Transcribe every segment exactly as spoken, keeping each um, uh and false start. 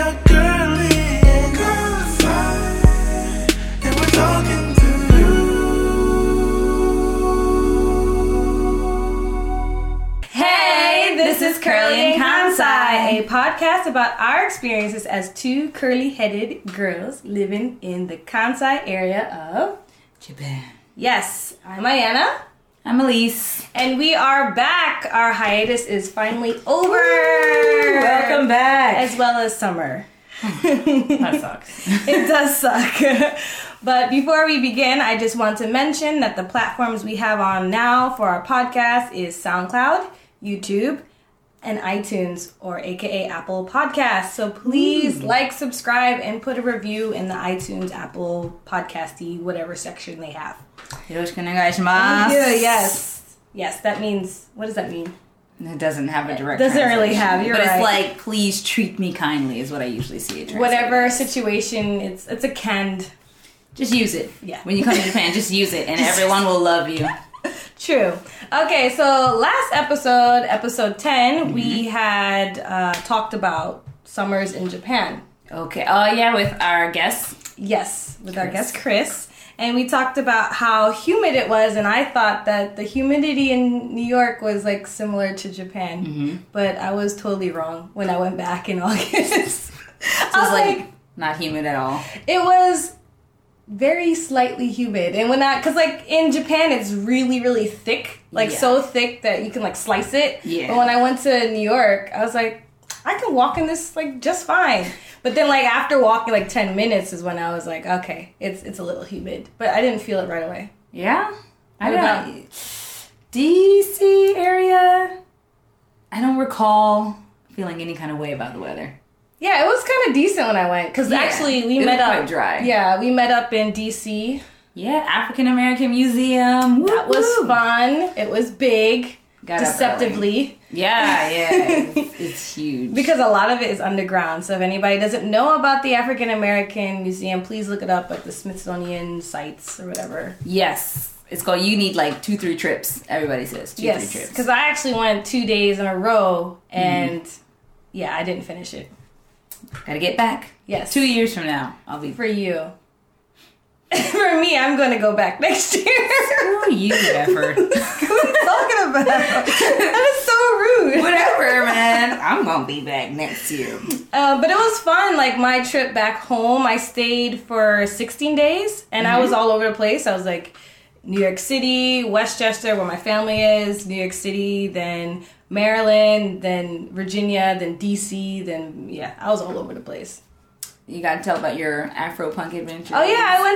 are curly and Kansai, and we're talking to you. Hey, this is Curly and Kansai, a podcast about our experiences as two curly-headed girls living in the Kansai area of Japan. Yes, I'm Ayana. I'm Elise. And we are back. Our hiatus is finally over. Woo, welcome back. As well as summer. That sucks. It does suck. But before we begin, I just want to mention that the platforms we have on now for our podcast is SoundCloud, YouTube, and iTunes, or aka Apple Podcasts. So please Ooh. like, subscribe, and put a review in the iTunes, Apple Podcasty, whatever section they have. Yoroshiku onegaishimasu. Yes. Yes, that means, what does that mean? It doesn't have a direct It doesn't really have, you're but right. But it's like, please treat me kindly is what I usually see it. Whatever situation, it's it's a canned. Just use it. Yeah. When you come to Japan, just use it and everyone will love you. True. Okay, so last episode, episode ten, mm-hmm. we had uh, talked about summers in Japan. Okay. Oh, yeah, with our guest. Yes, with Chris. our guest, Chris. And we talked about how humid it was, and I thought that the humidity in New York was, like, similar to Japan. Mm-hmm. But I was totally wrong when I went back in August. So it was, like, like, not humid at all. It was very slightly humid. And when I, because, like, in Japan, it's really, really thick. Like, yeah. so thick that you can, like, slice it. Yeah. But when I went to New York, I was like, I can walk in this, like, just fine. But then, like, after walking, like, ten minutes is when I was like, okay, it's it's a little humid. But I didn't feel it right away. Yeah? I what don't about D C area, I don't recall feeling any kind of way about the weather. Yeah, it was kind of decent when I went. Because yeah, actually, we it met was up. quite dry. Yeah, we met up in D C. Yeah, African American Museum. That Woo-hoo. was fun. It was big. Got deceptively. Yeah, yeah. It's, it's huge. Because a lot of it is underground. So if anybody doesn't know about the African American Museum, please look it up at the Smithsonian sites or whatever. Yes. It's called, you need like two, three trips. Everybody says two, yes, three trips. Because I actually went two days in a row and mm. yeah, I didn't finish it. Gotta get back. Yes. Two years from now, I'll be... For you. For me, I'm going to go back next year. Screw you, effort. What are you talking about? That is so rude. Whatever, man. I'm going to be back next year. Uh, but it was fun. Like, my trip back home, I stayed for sixteen days, and mm-hmm. I was all over the place. I was like, New York City, Westchester, where my family is, New York City, then Maryland, then Virginia, then D C, then, yeah, I was all over the place. You gotta tell about your Afro-punk adventure. Oh yeah, I went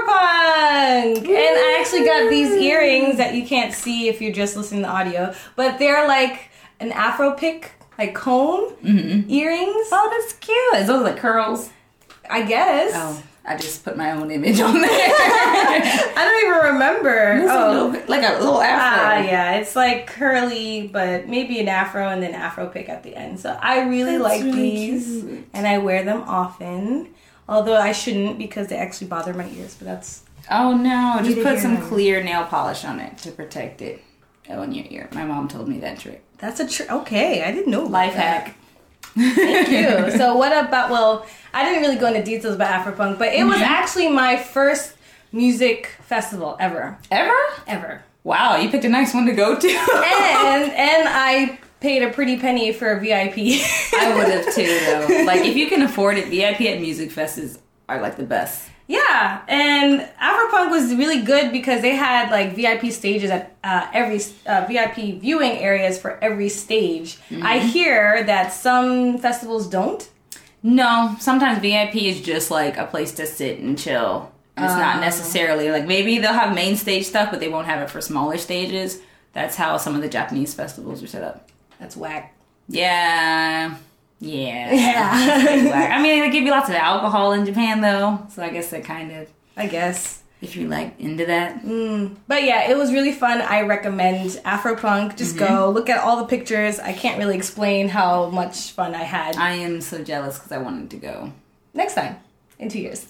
to Afro-punk! Woo! And I actually got these earrings that you can't see if you're just listening to audio. But they're like an Afro-pick, like cone mm-hmm. earrings. Oh, that's cute. Is those like curls? I guess. Oh, I just put my own image on there. I don't even remember. It's oh, a little, like a little afro. Ah, yeah, it's like curly, but maybe an afro and then afro pick at the end. So I really That's like really these, cute. and I wear them often. Although I shouldn't because they actually bother my ears. But that's oh no! Just put some them. clear nail polish on it to protect it on your ear. My mom told me that trick. That's a trick. Okay, I didn't know. Life that. hack. Thank you. So what about, well, I didn't really go into details about Afropunk, but it mm-hmm. was actually my first music festival ever. Ever? Ever. Wow, you picked a nice one to go to. and and I paid a pretty penny for a V I P. I would have too, though. Like, if you can afford it, V I P at music fests are like the best. Yeah, and Afropunk was really good because they had like V I P stages at uh, every uh, V I P viewing areas for every stage. Mm-hmm. I hear that some festivals don't. No, sometimes V I P is just like a place to sit and chill. And it's uh, not necessarily like, maybe they'll have main stage stuff, but they won't have it for smaller stages. That's how some of the Japanese festivals are set up. That's whack. Yeah. Yeah. Yeah. I mean, they give you lots of alcohol in Japan, though. So I guess that kind of... I guess. If you're, like, into that. Mm. But yeah, it was really fun. I recommend Afropunk. Just mm-hmm. go. Look at all the pictures. I can't really explain how much fun I had. I am so jealous because I wanted to go. Next time. In two years.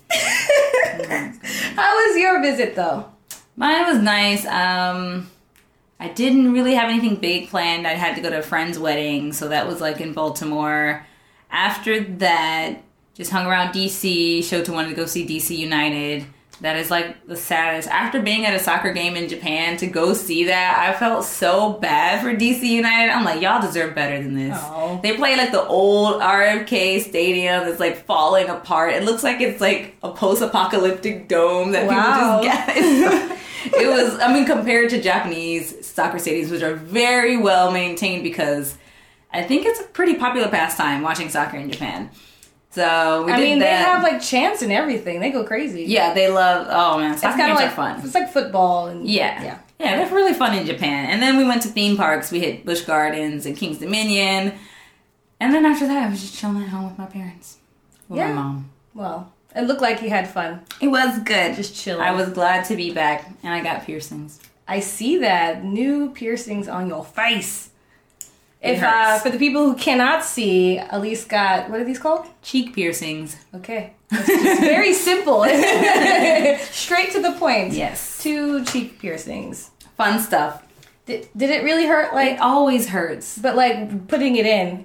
How was your visit, though? Mine was nice. Um... I didn't really have anything big planned. I had to go to a friend's wedding, so that was like in Baltimore. After that, just hung around D C. Shota wanted to go see D C United. That is like the saddest. After being at a soccer game in Japan, to go see that, I felt so bad for D C United. I'm like, y'all deserve better than this. Aww. They play like the old R F K stadium that's like falling apart. It looks like it's like a post-apocalyptic dome that Wow. people just get. It was, I mean, compared to Japanese soccer stadiums, which are very well maintained, because I think it's a pretty popular pastime watching soccer in Japan. So we I did mean, that. they have like chants and everything. They go crazy. Yeah, they love. Oh man, It's soccer kind of games like are fun. It's like football. And, Yeah. Yeah. Yeah, they're really fun in Japan. And then we went to theme parks. We hit Busch Gardens and King's Dominion. And then after that, I was just chilling at home with my parents. With Yeah. my mom. Well, it looked like you had fun. It was good. Just chilling. I was glad to be back. And I got piercings. I see that. New piercings on your face. It If uh, hurts. for the people who cannot see, Elise got, what are these called? Cheek piercings. Okay. It's just very simple. Straight to the point. Yes. Two cheek piercings. Fun stuff. Did, did it really hurt? Like, It always hurts. but like putting it in.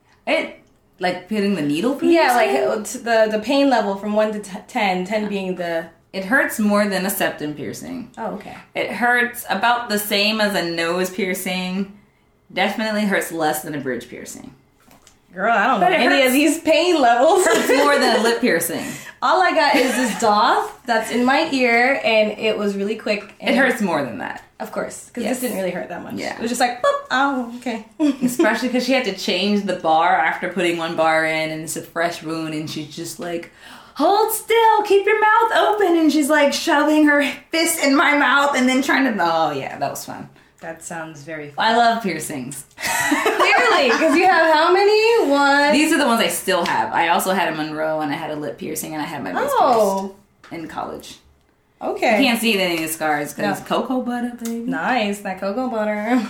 It, like putting the needle through Yeah, your like skin? uh, t- the the pain level from one to t- ten, ten being the. It hurts more than a septum piercing. Oh, okay. It hurts about the same as a nose piercing. Definitely hurts less than a bridge piercing. Girl, I don't know But it any hurts- of these pain levels. Hurts more than a lip piercing. All I got is this doff that's in my ear, and it was really quick. And It hurts more than that. Of course, because Yes. this didn't really hurt that much. Yeah. It was just like, boop, oh, okay. Especially because she had to change the bar after putting one bar in, and it's a fresh wound, and she's just like, hold still, keep your mouth open, and she's like shoving her fist in my mouth and then trying to, oh yeah, that was fun. That sounds very fun. I love piercings. Clearly, because you have how many? One. These are the ones I still have. I also had a Monroe, and I had a lip piercing, and I had my face Oh, pierced in college. okay. You can't see any of the scars because No. cocoa butter, baby. Nice, that cocoa butter.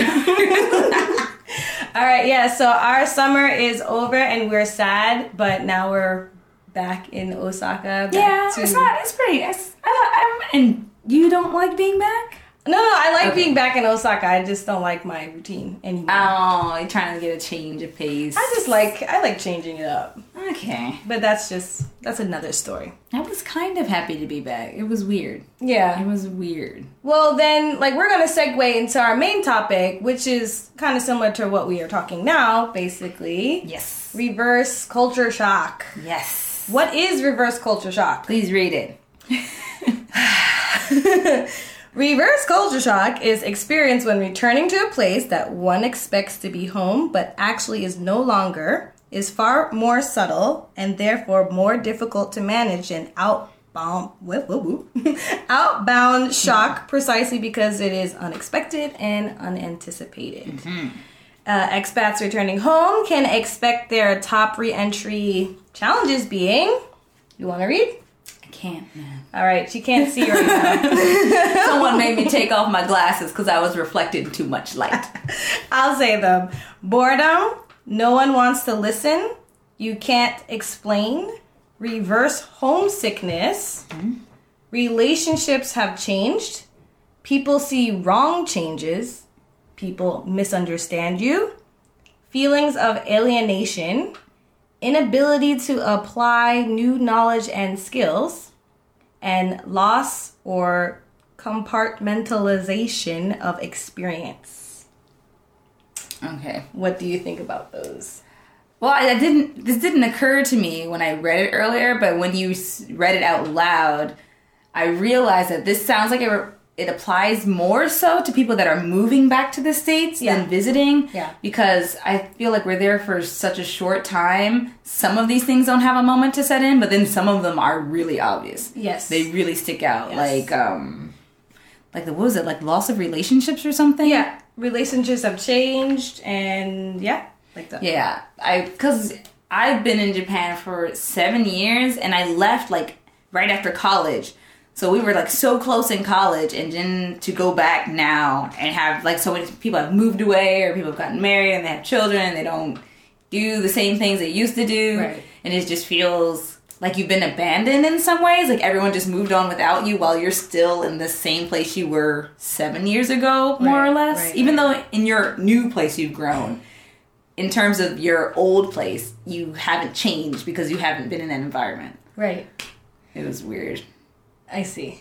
All right, yeah, so our summer is over and we're sad, but now we're back in Osaka. Back Yeah, to- it's not. It's pretty. It's, I, I'm, and you don't like being back? No, no, I like Okay. being back in Osaka. I just don't like my routine anymore. Oh, you're trying to get a change of pace. I just like, I like changing it up. Okay. But that's just, that's another story. I was kind of happy to be back. It was weird. Yeah. It was weird. Well, then, like, we're going to segue into our main topic, which is kind of similar to what we are talking now, basically. Yes. Reverse culture shock. Yes. What is reverse culture shock? Please read it. Reverse culture shock is experience when returning to a place that one expects to be home, but actually is no longer, is far more subtle, and therefore more difficult to manage than outbound, whoop, whoop, whoop, outbound shock, precisely because it is unexpected and unanticipated. Uh, expats returning home can expect their top re-entry challenges being, you want to read? I can't, man. All right, she can't see right now. Someone made me take off my glasses because I was reflecting too much light. I'll say them. Boredom, no one wants to listen, you can't explain, reverse homesickness, relationships have changed, people see wrong changes, people misunderstand you, feelings of alienation, inability to apply new knowledge and skills, and loss or compartmentalization of experience. Okay. What do you think about those? Well, I, I didn't. This didn't occur to me when I read it earlier, but when you s- read it out loud, I realized that this sounds like it, re- it applies more so to people that are moving back to the States Yeah. than visiting. Yeah. Because I feel like we're there for such a short time. Some of these things don't have a moment to set in, but then some of them are really obvious. Yes. They really stick out. Yes. Like, um, like the what was it? Like loss of relationships or something? Yeah. Relationships have changed and yeah, like that. Yeah, I because I've been in Japan for seven years and I left like right after college, so we were like so close in college, and then to go back now and have like so many people have moved away or people have gotten married and they have children and they don't do the same things they used to do, Right. and it just feels like you've been abandoned in some ways. Like everyone just moved on without you while you're still in the same place you were seven years ago, more Right, or less. right, Even right. though in your new place you've grown. in terms of your old place, you haven't changed because you haven't been in that environment. Right. It was weird. I see.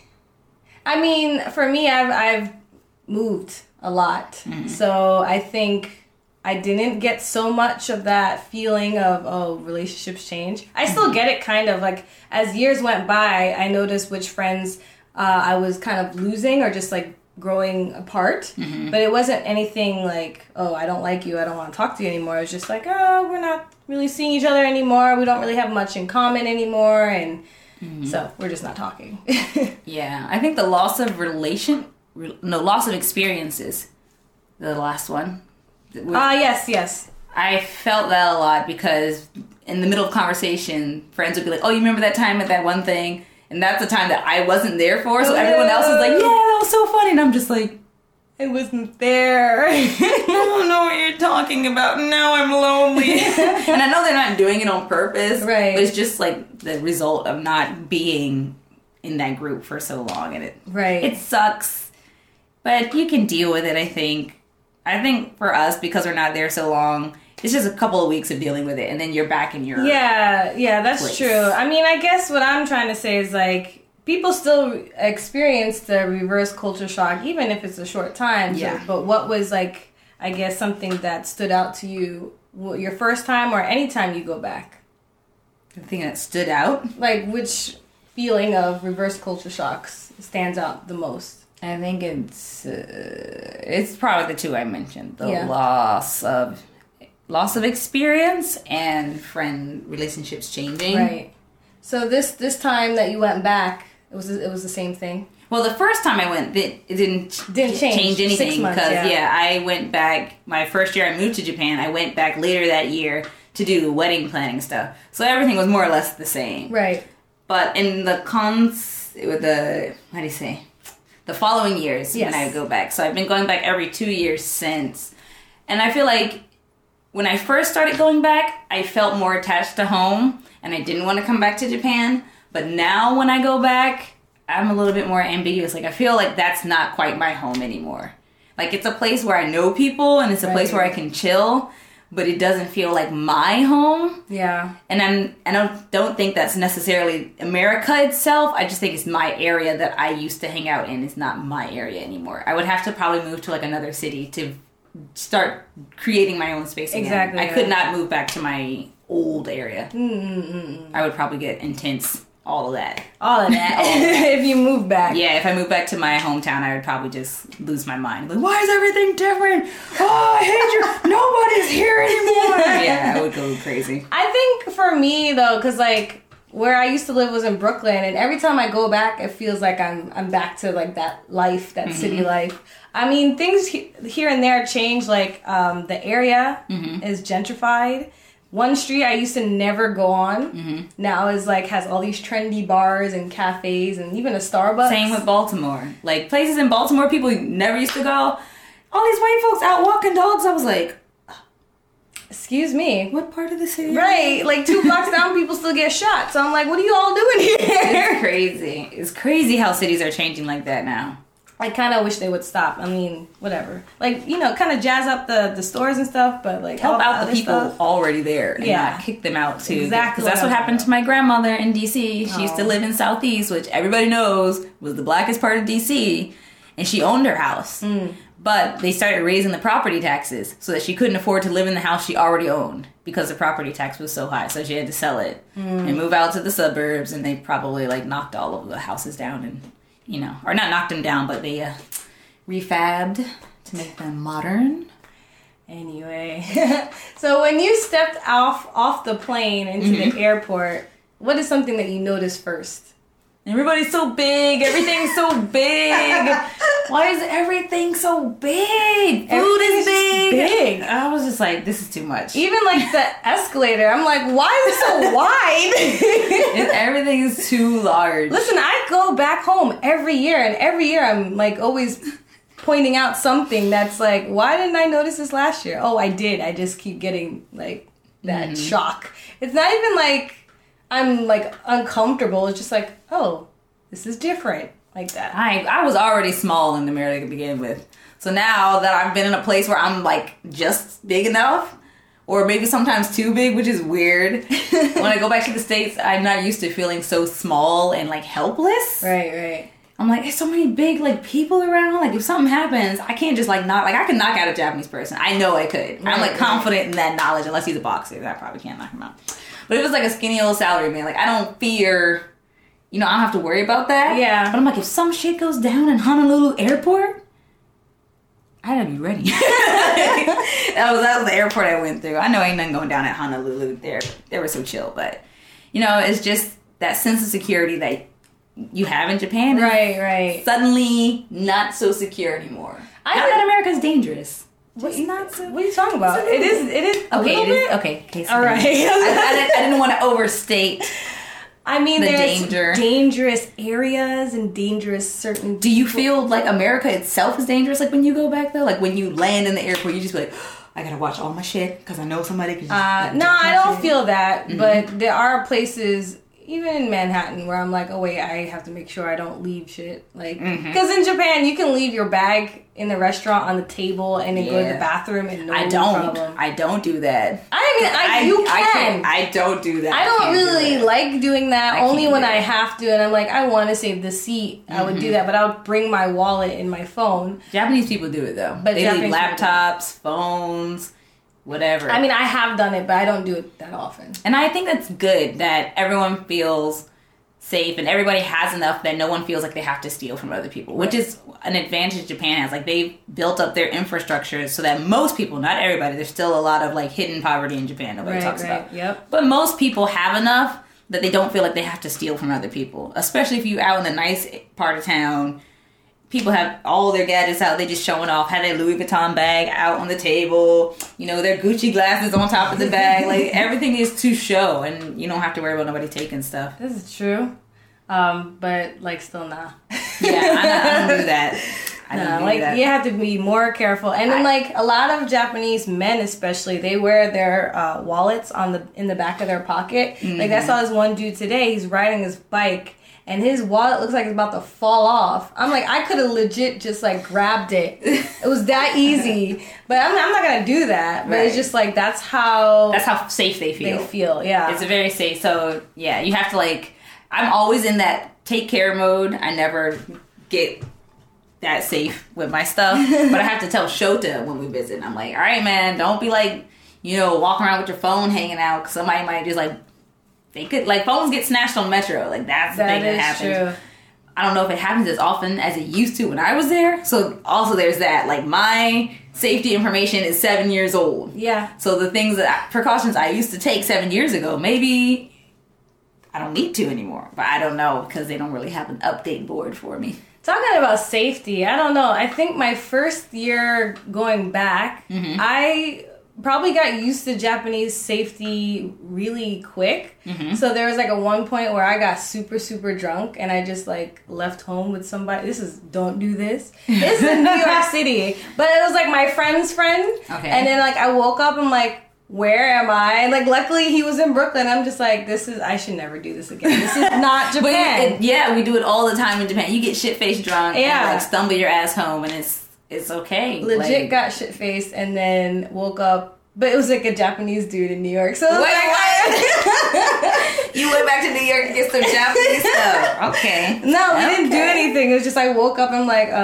I mean, for me, I've I've moved a lot, mm-hmm. so I think I didn't get so much of that feeling of, oh, relationships change. I still mm-hmm. get it, kind of. Like, as years went by, I noticed which friends uh, I was kind of losing or just, like, growing apart. Mm-hmm. But it wasn't anything like, oh, I don't like you, I don't want to talk to you anymore. It was just like, oh, we're not really seeing each other anymore. We don't really have much in common anymore. And mm-hmm. so we're just not talking. Yeah. I think the loss of relation... Re- no, loss of experiences. The last one. Ah, uh, yes, yes. I felt that a lot because in the middle of conversation, friends would be like, oh, you remember that time at that one thing? And that's the time that I wasn't there for, so everyone else was like, yeah, that was so funny. And I'm just like, I wasn't there. I don't know what you're talking about. Now I'm lonely. And I know they're not doing it on purpose. Right. But it's just like the result of not being in that group for so long. And it, right. it sucks. But you can deal with it, I think. I think for us, because we're not there so long, it's just a couple of weeks of dealing with it, and then you're back in your yeah, yeah, that's place. True. I mean, I guess what I'm trying to say is, like, people still experience the reverse culture shock, even if it's a short time. Yeah. So, but what was, like, I guess something that stood out to you your first time or any time you go back? The thing that stood out? Like, which feeling of reverse culture shocks stands out the most? I think it's uh, it's probably the two I mentioned. The yeah. loss of loss of experience and friend relationships changing. Right. So this this time that you went back, it was it was the same thing. Well, the first time I went, it, it didn't didn't change, change anything because yeah. yeah, I went back my first year I moved to Japan. I went back later that year to do wedding planning stuff. So everything was more or less the same. Right. But in the cons, with the how do you say? The following years yes. when I go back. So I've been going back every two years since. And I feel like when I first started going back, I felt more attached to home and I didn't want to come back to Japan. But now when I go back, I'm a little bit more ambiguous. Like, I feel like that's not quite my home anymore. Like, it's a place where I know people and it's a right. place where I can chill, but it doesn't feel like my home. Yeah. And I'm, I don't, don't think that's necessarily America itself. I just think it's my area that I used to hang out in. It's not my area anymore. I would have to probably move to like another city to start creating my own space again. Exactly. I could not move back to my old area. Mm-mm-mm. I would probably get intense. All of that. All of that. All of that. If you move back. Yeah, if I move back to my hometown, I would probably just lose my mind. Like, why is everything different? Oh, I hate you. Nobody's here anymore. Yeah, I would go crazy. I think for me, though, because, like, where I used to live was in Brooklyn, and every time I go back, it feels like I'm I'm back to, like, that life, that mm-hmm. city life. I mean, things he- here and there change. Like, um, the area mm-hmm. is gentrified. One street I used to never go on mm-hmm. now is like has all these trendy bars and cafes and even a Starbucks. Same with Baltimore. Like places in Baltimore people never used to go. All these white folks out walking dogs. I was like, excuse me, what part of the city? Right, like two blocks down, people still get shot. So I'm like, what are you all doing here? It's crazy. It's crazy how cities are changing like that now. I kind of wish they would stop. I mean, whatever. Like, you know, kind of jazz up the, the stores and stuff, but like help out the other people stuff. already there and yeah. not kick them out too. Exactly. Because that's what happened to my grandmother in D C. She Oh. used to live in Southeast, which everybody knows was the blackest part of D C, and she owned her house. Mm. But they started raising the property taxes so that she couldn't afford to live in the house she already owned because the property tax was so high. So she had to sell it mm. and move out to the suburbs, and they probably like knocked all of the houses down and, you know, or not knocked them down, but they uh, refabbed to make them modern. Anyway, so when you stepped off off the plane into mm-hmm. the airport, what is something that you noticed first? Everybody's so big. Everything's so big. Why is everything so big? Food is big. big. I was just like, this is too much. Even like the escalator, I'm like, why is it so wide? It, everything is too large. Listen, I go back home every year, and every year I'm like always pointing out something that's like, why didn't I notice this last year? Oh, I did. I just keep getting like that mm-hmm. shock. It's not even like I'm like uncomfortable. It's just like, oh, this is different, like that. I I was already small in America to begin with, so now that I've been in a place where I'm like just big enough, or maybe sometimes too big, which is weird. When I go back to the States, I'm not used to feeling so small and like helpless. Right, right. I'm like, there's so many big like people around. Like if something happens, I can't just like knock. Like I could knock out a Japanese person. I know I could. Right, I'm like right. confident in that knowledge. Unless he's a boxer, I probably can't knock him out. But if it was like a skinny old salary man, like I don't fear. You know, I don't have to worry about that. Yeah. But I'm like, if some shit goes down in Honolulu airport, I gotta be ready. that was that was the airport I went through. I know ain't nothing going down at Honolulu. There, they were so chill, but you know, it's just that sense of security that you have in Japan. Right, right. Suddenly, not so secure anymore. I Not think- that America's dangerous. What, Just not so. what are you talking about? It is, it is a Okay, little it is. bit. Okay, okay. All right. I, I, didn't, I didn't want to overstate. I mean, The there's danger. dangerous areas and dangerous certain. Do you feel like America itself is dangerous? Like when you go back though, like when you land in the airport, you just be like, I gotta watch all my shit because I know somebody can. Just, Uh, like, no, jump I my don't shit. feel that, Mm-hmm. but there are places, even in Manhattan, where I'm like, oh wait, I have to make sure I don't leave shit. Like, Mm-hmm. because in Japan, you can leave your bag in the restaurant on the table and then go to Yeah. the bathroom and no I don't. problem. I don't do that. I mean, I, you can. I, I, can't- I don't do that. don't can't do really that. like doing that. I Only can't when do I that. have to, and I'm like, I want to save the seat. I would do that, but I would bring my wallet and my phone. Japanese people do it though. But they Japanese leave people do. laptops, phones, whatever. I mean, I have done it, but I don't do it that often. and I think that's good that everyone feels safe and everybody has enough that no one feels like they have to steal from other people, which is an advantage Japan has. Like they've built up their infrastructure so that most people, not everybody, there's still a lot of like hidden poverty in Japan nobody Right, talks right. about. Yep. But most people have enough that they don't feel like they have to steal from other people, especially if you're out in the nice part of town. People have all their gadgets out. They just showing off. Had their Louis Vuitton bag out on the table. You know, their Gucci glasses on top of the bag. Like, everything is to show. And you don't have to worry about nobody taking stuff. This is true. Um, but like still nah. Yeah, I don't, I don't do that. I don't No, do like that. you have to be more careful, and then I- like a lot of Japanese men, especially, they wear their uh, wallets on the in the back of their pocket. Like I saw this one dude today. He's riding his bike, and his wallet looks like it's about to fall off. I'm like, I could have legit just like grabbed it. It was that easy, but I'm, I'm not gonna do that. But it's Right. just like that's how That's how safe they feel. they feel. Yeah, It's very safe. So, yeah, you have to, like... I'm always in that take care mode. I never get that safe with my stuff. But I have to tell Shota when we visit. I'm like, all right, man, don't be like, you know, walking around with your phone hanging out. Because somebody might just, like... They could... Like, phones get snatched on Metro. Like, that's the that thing that is happens. true. I don't know if it happens as often as it used to when I was there. So, also there's that. Like, my safety information is seven years old. Yeah. So the things that precautions I used to take seven years ago, maybe I don't need to anymore. But I don't know because they don't really have an update board for me. Talking about safety, I don't know. I think my first year going back, Mm-hmm. I probably got used to Japanese safety really quick. Mm-hmm. So there was like a one point where I got super, super drunk and I just like left home with somebody. This is, don't do this. This is in New York City. But it was like my friend's friend. Okay. And then like I woke up, I'm like, where am I? And like luckily he was in Brooklyn. I'm just like, this is, I should never do this again. This is not But Japan. it, yeah, we do it all the time in Japan. You get shit faced drunk Yeah. and like stumble your ass home and it's it's okay. Legit Like, got shit faced and then woke up, but it was like a Japanese dude in New York. So it was Wait, like, what? You went back to New York to get some Japanese stuff. Okay. no, we didn't do Okay. anything. It was just I woke up and I'm like,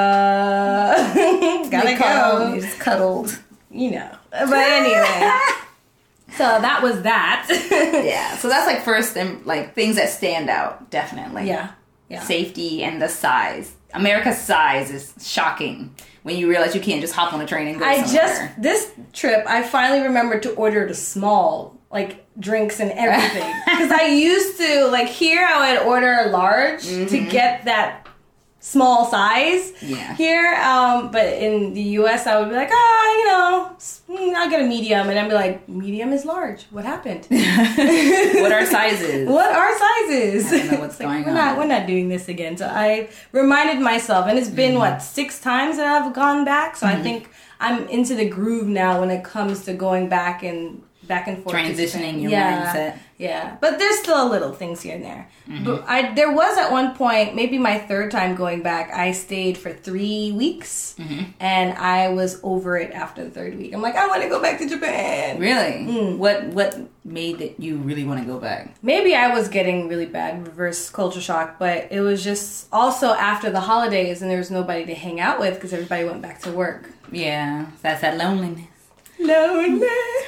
uh, gotta go. You just cuddled. You know. But anyway, so that was that. Yeah. So that's like first and like things that stand out, definitely. Yeah. Yeah. Safety and the size. America's size is shocking when you realize you can't just hop on a train and go I somewhere. just this trip I finally remembered to order the small like drinks and everything because I used to like here I would order a large to get that small size Yeah. here um but in the U S I would be like ah you know s- mm, I'll get a medium and I'd be like medium is large, what happened? What are sizes? What are sizes? I don't know what's It's like, going we're on. Not, we're not doing this again. So I reminded myself, and it's been, Mm-hmm. what, six times that I've gone back? So I think I'm into the groove now when it comes to going back and back and forth. to Transitioning Japan. your yeah, mindset. Yeah, but there's still little things here and there. Mm-hmm. But I there was at one point, maybe my third time going back, I stayed for three weeks, Mm-hmm. and I was over it after the third week. I'm like, I want to go back to Japan. Really? Mm. What what made it you really want to go back? Maybe I was getting really bad reverse culture shock, but it was just also after the holidays, and there was nobody to hang out with because everybody went back to work. Yeah, that's that loneliness. Lonely.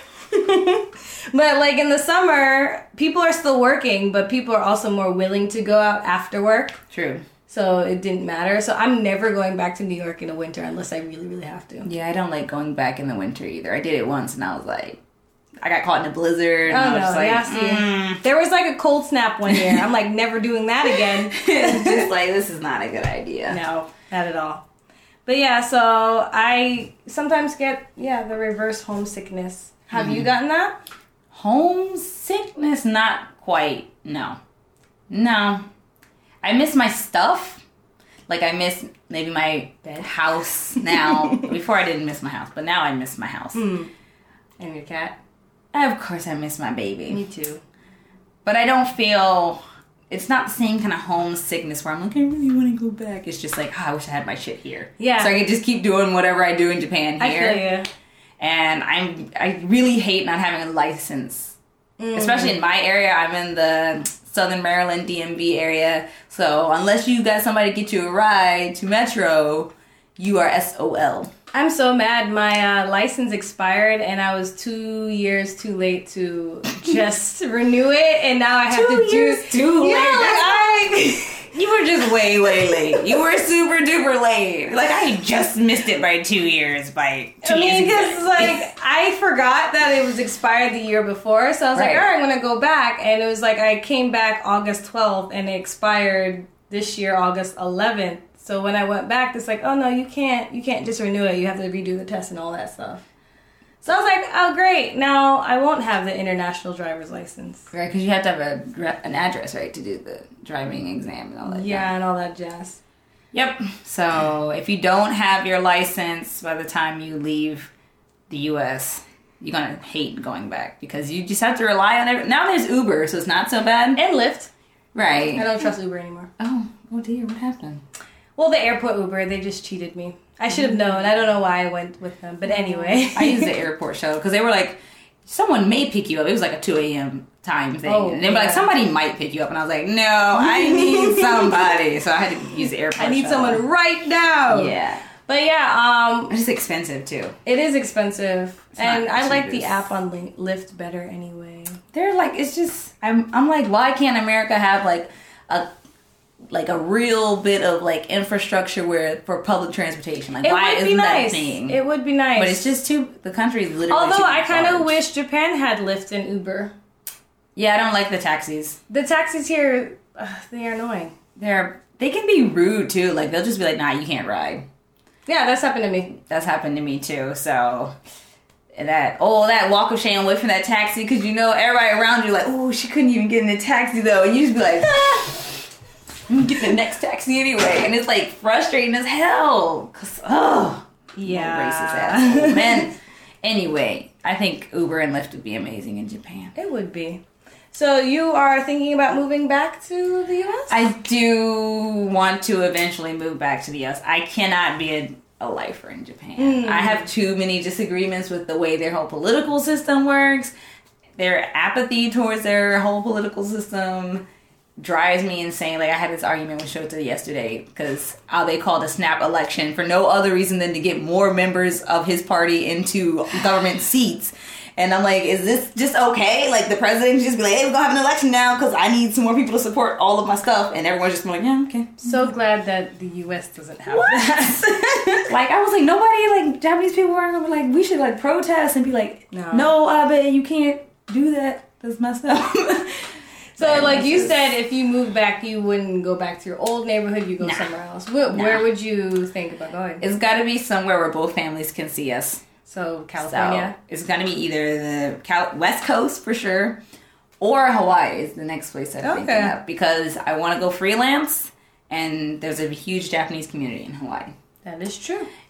But like in the summer, people are still working, but people are also more willing to go out after work. True. So it didn't matter. So I'm never going back to New York in the winter unless I really, really have to. Yeah, I don't like going back in the winter either. I did it once and I was like, I got caught in a blizzard. And Oh I was no, just like, yeah, see. mm. There was like a cold snap one year. I'm like, never doing that again. It's just like, this is not a good idea. No, not at all. But yeah, so I sometimes get, yeah, the reverse homesickness. Have Mm-hmm. you gotten that? Homesickness, not quite. No. No. I miss my stuff. Like, I miss maybe my Bed. house now. Before I didn't miss my house, but now I miss my house. Mm. And your cat? Of course I miss my baby. Me too. But I don't feel... It's not the same kind of homesickness where I'm like, I really want to go back. It's just like, oh, I wish I had my shit here. Yeah. So I could just keep doing whatever I do in Japan here. I feel you. And I'm I really hate not having a license. Mm. Especially in my area. I'm in the Southern Maryland D M V area. So unless you got somebody to get you a ride to Metro, you are S O L. I'm so mad. My uh, license expired, and I was two years too late to just renew it, and now I have Two to years do. too yeah, late. like I. You were just way, way late. You were super duper late. Like, I just missed it by two years. By two I mean, years because ago. like I forgot that it was expired the year before, so I was Right. like, all right, I'm gonna go back, and it was like I came back August twelfth, and it expired this year August eleventh. So when I went back, it's like, oh no, you can't, you can't just renew it. You have to redo the test and all that stuff. So I was like, oh great, now I won't have the international driver's license. Right, because you have to have a, an address, right, to do the driving exam and all that. Yeah, and all that jazz. Yep. So if you don't have your license by the time you leave the U S, you're gonna hate going back because you just have to rely on it. Now there's Uber, so it's not so bad. And Lyft. Right. I don't trust Uber anymore. Oh, oh dear, what happened? Well, the airport Uber, they just cheated me. I should have known. I don't know why I went with them, but anyway. I used the airport shuttle because they were like, someone may pick you up. It was like a two a.m. time thing. Oh, and they were like, yeah. somebody might pick you up. And I was like, no, I need somebody. So I had to use the airport I need shuttle. someone right now. Yeah. But yeah, um, It's expensive too. it is expensive, It's and not I like the cheapest. app on Li- Lyft better anyway. They're like, it's just, I'm, I'm like, why can't America have like a, like a real bit of like infrastructure where for public transportation? Like, It why would isn't be that a nice. thing? It would be nice, But it's just too, the country is literally Although too I kind of large. wish Japan had Lyft and Uber. Yeah, I don't like the taxis. The taxis here, ugh, they are annoying. They're, they can be rude too. Like, they'll just be like, nah, you can't ride. Yeah, that's happened to me. That's happened to me too. So that oh that walk of shame away from that taxi because you know everybody around you like, oh, she couldn't even get in the taxi though, and you just be like, ah, I'm gonna get the next taxi anyway, and it's like frustrating as hell because oh Yeah. racist asshole man. Anyway, I think Uber and Lyft would be amazing in Japan. It would be. So you are thinking about moving back to the U S? I do want to eventually move back to the U S. I cannot be a, a lifer in Japan. Mm. I have too many disagreements with the way their whole political system works. Their apathy towards their whole political system drives me insane. Like, I had this argument with Shota yesterday because how they called a snap election for no other reason than to get more members of his party into government seats. And I'm like, is this just okay? Like, the president just be like, hey, we're gonna have an election now because I need some more people to support all of my stuff. And everyone's just like, yeah, okay. So glad that the U S doesn't have that. Like, I was like, nobody, like, Japanese people aren't gonna be like, we should, like, protest and be like, No. no, Abe, you can't do that. That's messed up. So, And like it's you just- said, if you move back, you wouldn't go back to your old neighborhood. You go Nah. somewhere else. Where, Nah. where would you think about going? It's gotta be somewhere where both families can see us. So California. So, it's gonna be either the Cal- West Coast for sure, or Hawaii is the next place I'm thinking Okay. of. Because I wanna go freelance, and there's a huge Japanese community in Hawaii. That is true.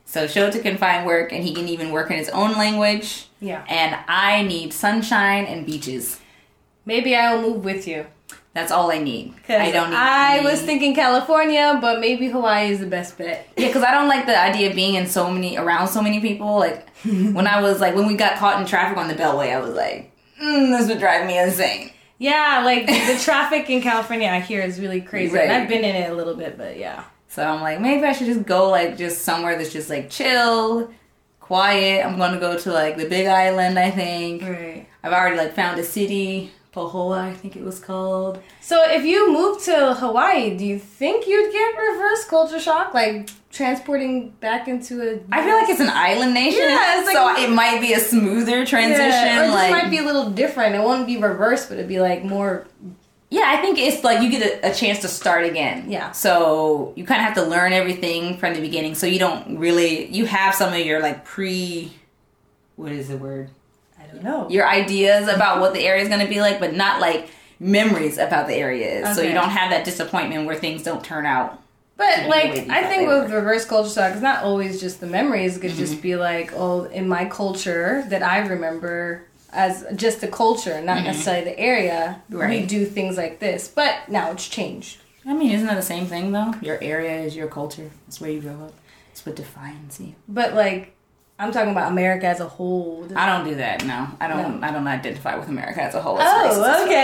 So Shota can find work, and he can even work in his own language. Yeah. And I need sunshine and beaches. Maybe I'll move with you. That's all I need. Cause I don't need. I any- was thinking California, but maybe Hawaii is the best bet. Yeah, because I don't like the idea of being in so many around so many people. Like when I was like when we got caught in traffic on the Beltway, I was like, mm, this would drive me insane. Yeah, like the traffic in California, I hear is really crazy. Right. And I've been in it a little bit, but yeah. So I'm like, maybe I should just go like just somewhere that's just like chill, quiet. I'm gonna go to like the Big Island, I think. Right. I've already like found a city, Pahoa, I think it was called. So if you moved to Hawaii, do you think you'd get reverse culture shock? Like transporting back into a... I feel like it's an island nation, Yeah, it's like- so it might be a smoother transition. Yeah, or it just like, might be a little different. It won't be reverse, but it'd be like more... yeah, I think it's like you get a, a chance to start again. Yeah. So you kind of have to learn everything from the beginning. So you don't really, you have some of your like pre, what is the word? I don't know. Your ideas about what the area is going to be like, but not like memories about the area. So Okay. you don't have that disappointment where things don't turn out. But the way like, you I thought think they with were. reverse culture shock, it's not always just the memories. It could just be like, oh, in my culture that I remember as just a culture, not necessarily the area, we Right. do things like this. But now it's changed. I mean, isn't that the same thing though? Your area is your culture. It's where you grow up. It's what defines you. But like, I'm talking about America as a whole. I don't do that. No, I don't. No. I don't identify with America as a whole. It's racist as Oh, fuck.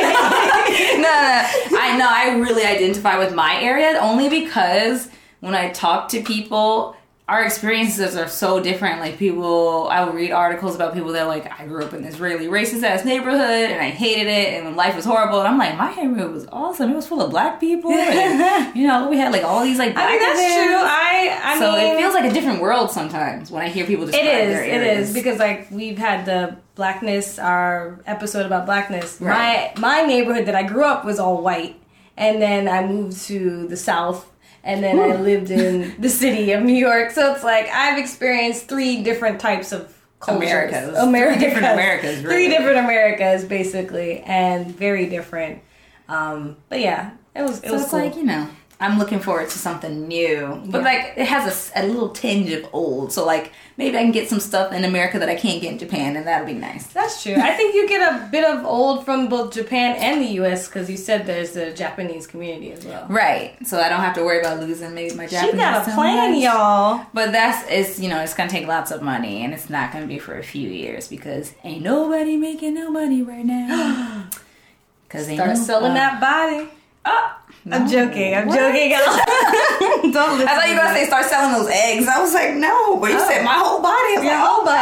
okay. no, no, I know. I really identify with my area only because when I talk to people, our experiences are so different. Like people, I will read articles about people that are like, I grew up in this really racist ass neighborhood and I hated it and life was horrible. And I'm like, my neighborhood was awesome. It was full of black people. And, you know, we had like all these like black I mean, that's events. true. I, I so mean, it feels like a different world sometimes when I hear people describe It is. their It areas. is because like we've had the blackness, our episode about blackness. Right. My my neighborhood that I grew up was all white, and then I moved to the south, and then I lived in the city of New York. So it's like I've experienced three different types of cultures. Americas. Americas. Three different Americas, Three really. different Americas, basically, and very different. Um, but yeah, it was it So was it's cool. like, you know, I'm looking forward to something new. But Yeah. like, it has a s- a, little tinge of old. So like, maybe I can get some stuff in America that I can't get in Japan, and that'll be nice. That's true. I think you get a bit of old from both Japan and the U S because you said there's a Japanese community as well. Right. So I don't have to worry about losing maybe my Japanese. She got a so plan, much. y'all. But that's, it's, you know, it's going to take lots of money, and it's not going to be for a few years because ain't nobody making no money right now. Because ain't Start no- selling uh, that body. Oh, I'm no. joking. I'm What? joking. Don't listen I thought you were to going to say start selling those eggs. I was like, no, but you Oh. said my whole body. I was your like, whole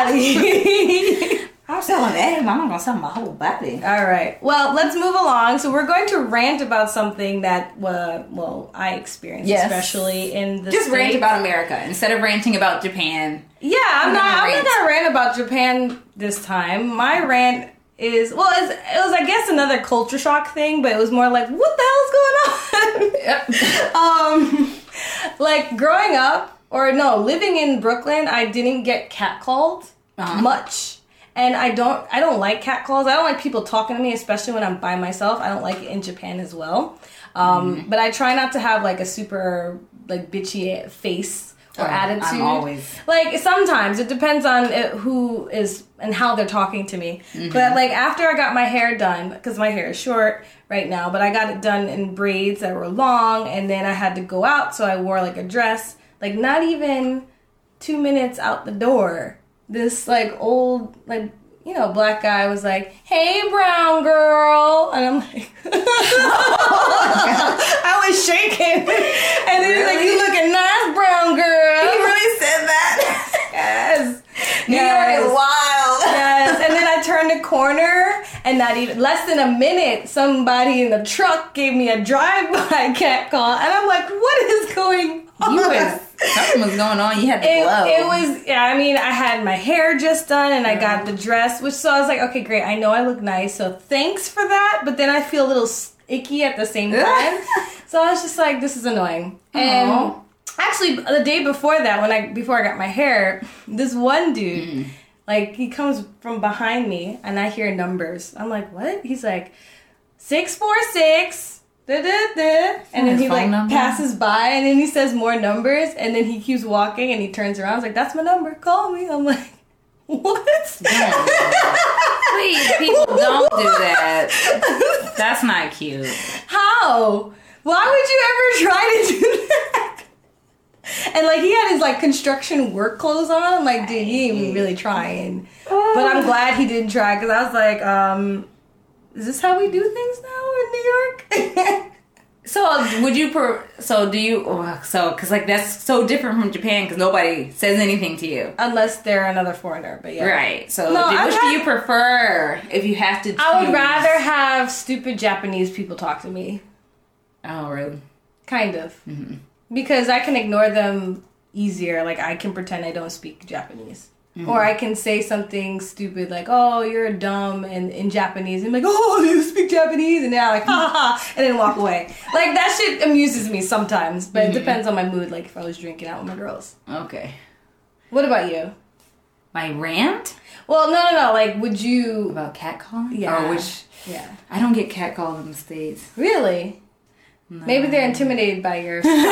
body. I'm selling eggs. I'm not going to sell my whole body. All right. Well, let's move along. So we're going to rant about something that, uh, well, I experienced, Yes. especially in the Just rant States. about America instead of ranting about Japan. Yeah, I'm I'm not. gonna I'm rant. not gonna rant about Japan this time. My rant is well, it's, it was I guess another culture shock thing, but it was more like, what the hell is going on? Yep. um, like growing up, or no, living in Brooklyn, I didn't get catcalled Uh-huh. much. And I don't, I don't like catcalls. I don't like people talking to me, especially when I'm by myself. I don't like it in Japan as well. Um, Mm-hmm. But I try not to have like a super like bitchy face or Oh, attitude. I'm always- Like sometimes it depends on it, who is and how they're talking to me. Mm-hmm. But like after I got my hair done, because my hair is short right now, but I got it done in braids that were long, and then I had to go out, so I wore like a dress. Like not even two minutes out the door, this like old like you know black guy was like, "Hey, brown girl," and I'm like, I was shaking, and then he's like, "You looking nice, brown girl." He really said that? Yes. New Yes. York is wild. Yes. And then I turned a corner, and not even less than a minute, somebody in the truck gave me a drive-by cat call, and I'm like, "What is going on?" You was, something was going on. You had the It, glow. it was, yeah, I mean, I had my hair just done and I got the dress, which, so I was like, okay, great, I know I look nice, so thanks for that, but then I feel a little s- icky at the same time. So I was just like, this is annoying. And Aw. actually, the day before that, when I, before I got my hair, this one dude, Mm. like, he comes from behind me and I hear numbers. I'm like, what? He's like, six four six. da, da, da. And then his he like phone number? passes by, and then he says more numbers, and then he keeps walking, and he turns around. He's like, "That's my number. Call me." I'm like, "What?" Please, people, don't do that. That's not cute. How? Why would you ever try to do that? And like he had his like construction work clothes on. I'm like, dude, you ain't even really trying. But I'm glad he didn't try because I was like, um, is this how we do things now in New York? So would you per? So do you? oh, So because like that's so different from Japan because nobody says anything to you, Unless they're another foreigner, but yeah. right? So No, do, I've which had- do you prefer if you have to? I would choose? rather have stupid Japanese people talk to me. Oh really? Kind of. Mm-hmm. Because I can ignore them easier. Like, I can pretend I don't speak Japanese. Mm-hmm. Or I can say something stupid like, oh, you're dumb, and in Japanese. And I'm like, oh, you speak Japanese? And they're like, ha ha ha, and then walk away. Like, that shit amuses me sometimes. But Mm-hmm. it depends on my mood, like if I was drinking out with my girls. Okay. What about you? My rant Well, no, no, no. Like, would you... about catcalling? Yeah. Or which Yeah. I don't get catcalled in the States. Really? No. Maybe they're intimidated by your style.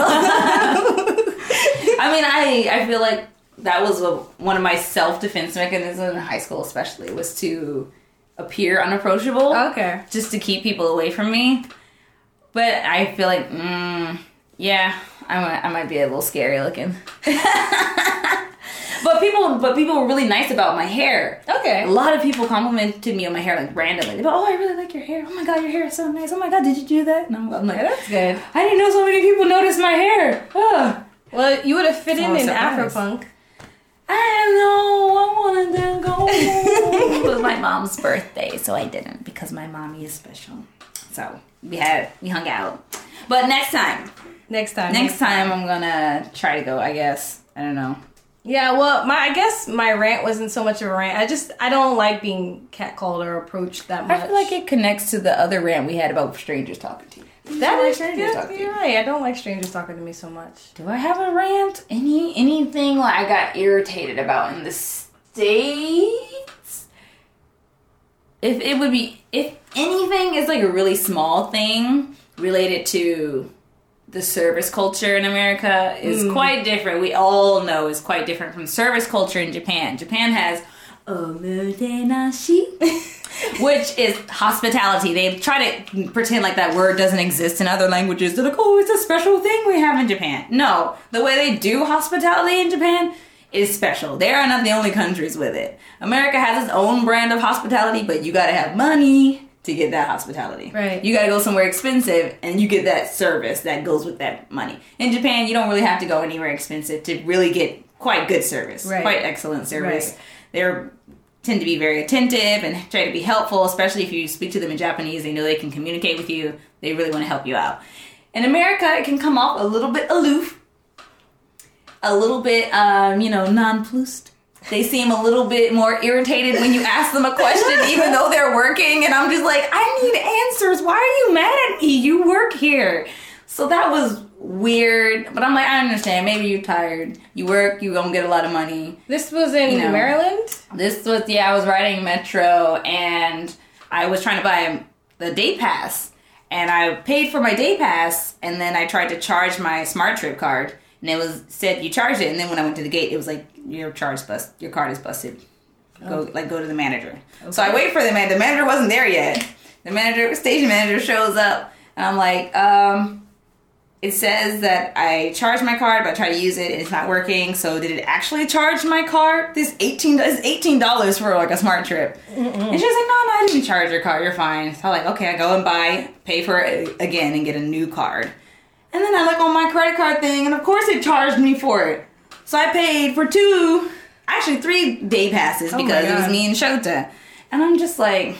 I mean, I I feel like that was a, one of my self defense mechanisms in high school, especially, was to appear unapproachable, Okay. just to keep people away from me. But I feel like, mm, yeah, I might, I might be a little scary looking. But people, but people were really nice about my hair. Okay. A lot of people complimented me on my hair, like randomly. They go, "Oh, I really like your hair. Oh my god, your hair is so nice. Oh my god, did you do that?" And I'm, I'm like, Yeah, that's good. I didn't know so many people noticed my hair. Ugh. Well, you would have fit So in I'm in surprised. Afropunk. I know, I wanted to go. It was my mom's birthday, so I didn't because my mommy is special. So we had we hung out. But next time, Next time. next time I'm gonna try to go. I guess I don't know. Yeah, well, my I guess my rant wasn't so much of a rant. I just I don't like being catcalled or approached that much. I feel like it connects to the other rant we had about strangers talking to you. that like is strangers yeah, talking to you're you. right. I don't like strangers talking to me so much. Do I have a rant? Any anything like I got irritated about in the States? If it would be if anything is like a really small thing related to the service culture in America is quite different. We all know is quite different from service culture in Japan. Japan has omotenashi, which is hospitality. They try to pretend like that word doesn't exist in other languages. They're like, oh, it's a special thing we have in Japan. No, the way they do hospitality in Japan is special. They are not the only countries with it. America has its own brand of hospitality, but you gotta have money to get that hospitality. Right. You gotta go somewhere expensive and you get that service that goes with that money. In Japan, you don't really have to go anywhere expensive to really get quite good service. Right. Quite excellent service. Right. They're tend to be very attentive and try to be helpful, especially if you speak to them in Japanese. They know they can communicate with you. They really want to help you out. In America, it can come off a little bit aloof, a little bit, um, you know, nonplussed. They seem a little bit more irritated when you ask them a question, even though they're working. And I'm just like, I need answers. Why are you mad at me? You work here. So that was weird. But I'm like, I understand. Maybe you're tired. You work. You don't get a lot of money. This was in You know. Maryland? This was, yeah, I was riding Metro and I was trying to buy the day pass. And I paid for my day pass. And then I tried to charge my Smart Trip card. And it was said you charged it, and then when I went to the gate, it was like your charge bust, your card is busted. Go Oh. like go to the manager. So I wait for the man. The manager wasn't there yet. The manager, station manager, shows up, and I'm like, um, it says that I charged my card, but I try to use it, and it's not working. So did it actually charge my card? This eighteen is eighteen dollars for like a Smart Trip. Mm-mm. And she's like, no, no, I didn't charge your card. You're fine. So I'm like, okay, I go and buy, pay for it again, and get a new card. And then I look on my credit card thing, and of course it charged me for it. So I paid for two, actually three day passes Oh my because it was God. me and Shota. And I'm just like,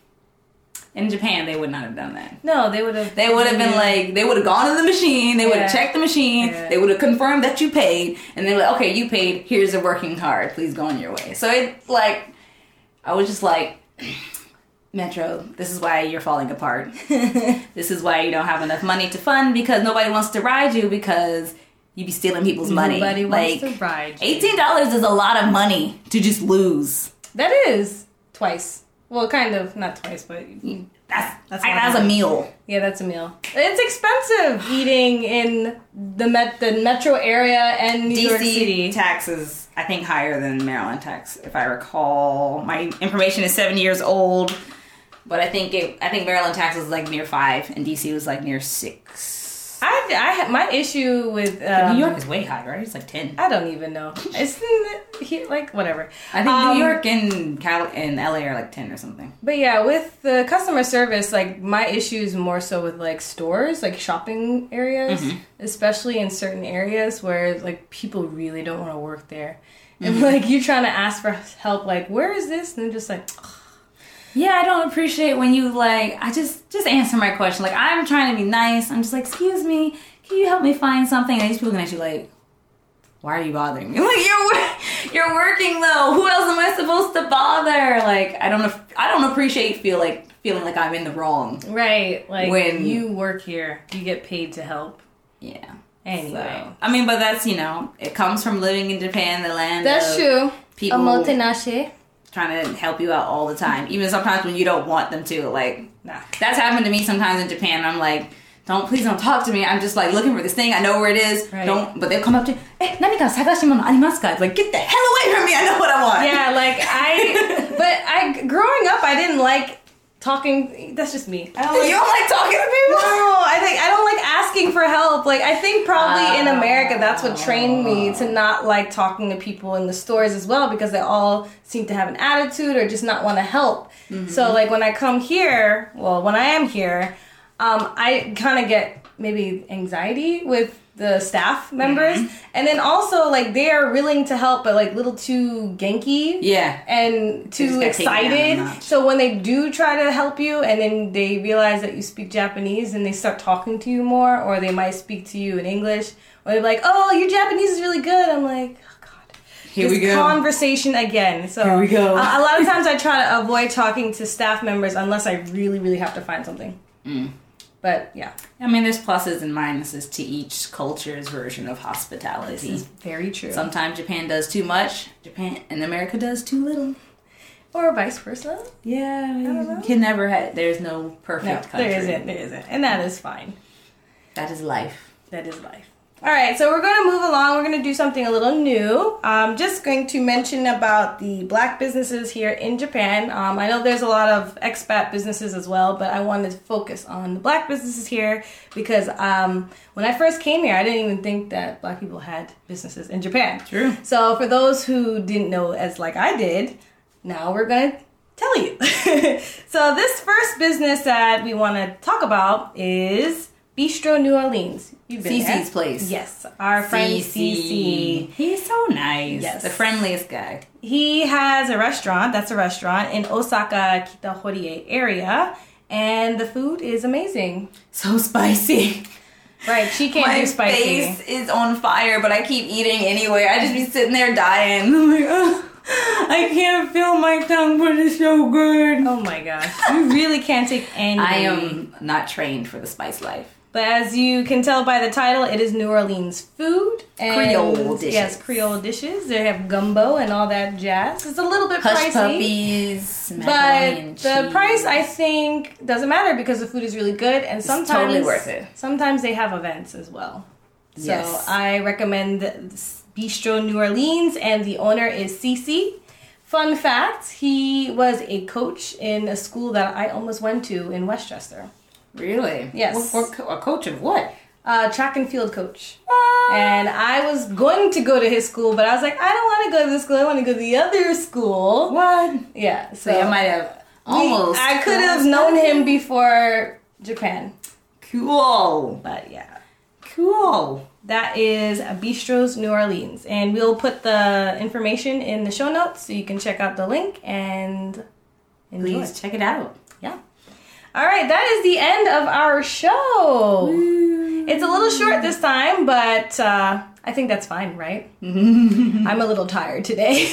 in Japan, they would not have done that. No, they would have. They would have been like, they would have gone to the machine, they would have Yeah. checked the machine, Yeah. they would have confirmed that you paid, and they were like, okay, you paid, here's a working card, please go on your way. So it, like, I was just like, Metro, this is why you're falling apart. This is why you don't have enough money to fund because nobody wants to ride you because you be stealing people's money. Nobody like, wants to ride you. eighteen dollars is a lot of money to just lose. That is twice. Well, kind of not twice, but That's That's that's, I, not that's a bad. meal. Yeah, that's a meal. It's expensive eating in the met the metro area and New D York C City. tax is, I think, higher than Maryland tax, if I recall. My information is seven years old, but I think it. I think Maryland tax was like near five, and D C was like near six. I, I had my issue with But um, New York is way high, right? It's like ten. I don't even know. It's in the, like whatever. I think Um, New York and Cal and L A are like ten or something. But yeah, with the customer service, like my issue is more so with like stores, like shopping areas, Mm-hmm. especially in certain areas where like people really don't want to work there. And Mm-hmm. like you're trying to ask for help, like where is this? And they're just like, ugh. Yeah, I don't appreciate when you like. I just just answer my question. Like I'm trying to be nice. I'm just like, excuse me, can you help me find something? And these people looking at you like, why are you bothering me? Like you're you're working though. Who else am I supposed to bother? Like I don't I don't appreciate feel like feeling like I'm in the wrong. Right, like When- you work here, you get paid to help. Yeah. Anyway, So, I mean, but that's you know, it comes from living in Japan, the land. that's of true. People Omotenashi. trying to help you out all the time, even sometimes when you don't want them to. Like Nah. that's happened to me sometimes in Japan. I'm like, don't please don't talk to me. I'm just like looking for this thing. I know where it is. Right. Don't. But they'll come up to you. Eh, 何か探し物ありますか? It's like, get the hell away from me. I know what I want. Yeah, like I, but I growing up, I didn't like talking. That's just me. I don't like You don't like talking to people? No, I think I don't like asking for help. Like I think probably in America that's what trained me to not like talking to people in the stores as well because they all seem to have an attitude or just not want to help. So like when I come here, well, when I am here, um, I kind of get maybe anxiety with the staff members, and then also like they are willing to help, but like a little too genki Yeah. and just too gotta take it down a excited. notch. So when they do try to help you and then they realize that you speak Japanese and they start talking to you more, or they might speak to you in English, or they're like, oh, your Japanese is really good. I'm like, oh God. Here this we go. conversation again. So Here we go. A, a lot of times I try to avoid talking to staff members unless I really, really have to find something. Mm. But yeah, I mean, there's pluses and minuses to each culture's version of hospitality. this is very true. Sometimes Japan does too much, Japan and America does too little. Or vice versa. Yeah, don't know. you can never have. There's no perfect No, country. there isn't. There isn't. And that is fine. That is life. That is life. All right, so we're going to move along. We're going to do something a little new. I'm just going to mention about the black businesses here in Japan. Um, I know there's a lot of expat businesses as well, but I wanted to focus on the black businesses here because um, when I first came here, I didn't even think that black people had businesses in Japan. True. So for those who didn't know as like I did, now we're going to tell you. So this first business that we want to talk about is Bistro New Orleans. You've been Cece's there. place. Yes, our friend Cece. He's so nice. Yes. The friendliest guy. He has a restaurant. That's a restaurant in Osaka Kitahorie area, and the food is amazing. So spicy. Right, she can't My do spicy. face is on fire, but I keep eating anyway. I just be sitting there dying. I'm like, oh, I can't feel my tongue, but it's so good. Oh my gosh, you really can't take any. I am not trained for the spice life. But as you can tell by the title, it is New Orleans food. And Creole dishes. Yes, Creole dishes. They have gumbo and all that jazz. It's a little bit Hush pricey. puppies, macaroni But and the cheese. price, I think, doesn't matter because the food is really good. And sometimes, totally worth it. Sometimes they have events as well. So Yes. I recommend Bistro New Orleans, and the owner is Cece. Fun fact, he was a coach in a school that I almost went to in Westchester. Really? Yes. What, what, co- a coach of what? Uh, track and field coach. And I was going to go to his school, but I was like, I don't want to go to this school. I want to go to the other school. What? Yeah. So, So I might have we- almost. I could have known him before Japan. Cool. But yeah. Cool. That is Bistro's New Orleans. And we'll put the information in the show notes so you can check out the link and enjoy. Please check it out. Yeah. All right, that is the end of our show. It's a little short this time, but uh, I think that's fine, right? I'm a little tired today.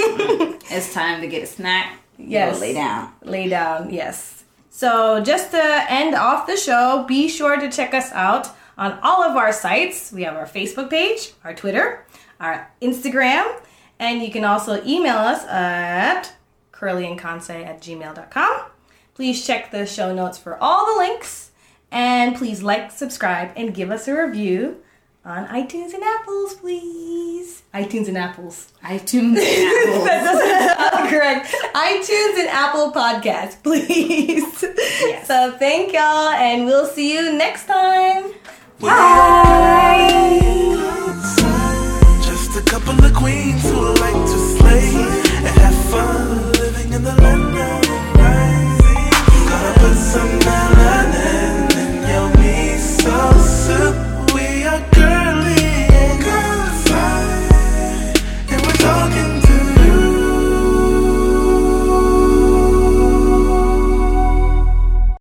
It's time to get a snack. Yes. Go lay down. Lay down, yes. So just to end off the show, be sure to check us out on all of our sites. We have our Facebook page, our Twitter, our Instagram, and you can also email us at curlyandconse at gmail dot com. Please check the show notes for all the links. And please like, subscribe, and give us a review on iTunes and Apples, please. iTunes and Apples. iTunes and Apples. That doesn't sound correct. iTunes and Apple Podcasts, please. Yes. So thank y'all, and we'll see you next time. Bye. Just a couple of queens who like